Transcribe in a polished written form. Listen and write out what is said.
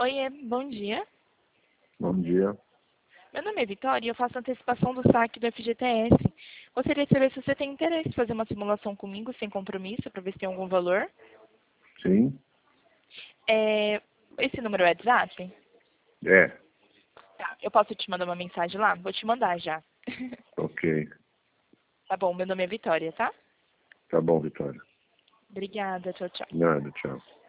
Oiê, bom dia. Bom dia. Meu nome é Vitória e eu faço antecipação do saque do FGTS. Gostaria de saber se você tem interesse em fazer uma simulação comigo sem compromisso para ver se tem algum valor. Sim? Esse número é WhatsApp? É. Tá, eu posso te mandar uma mensagem lá? Vou te mandar já. Ok. Tá bom, meu nome é Vitória, tá? Tá bom, Vitória. Obrigada, tchau, tchau. Nada, tchau.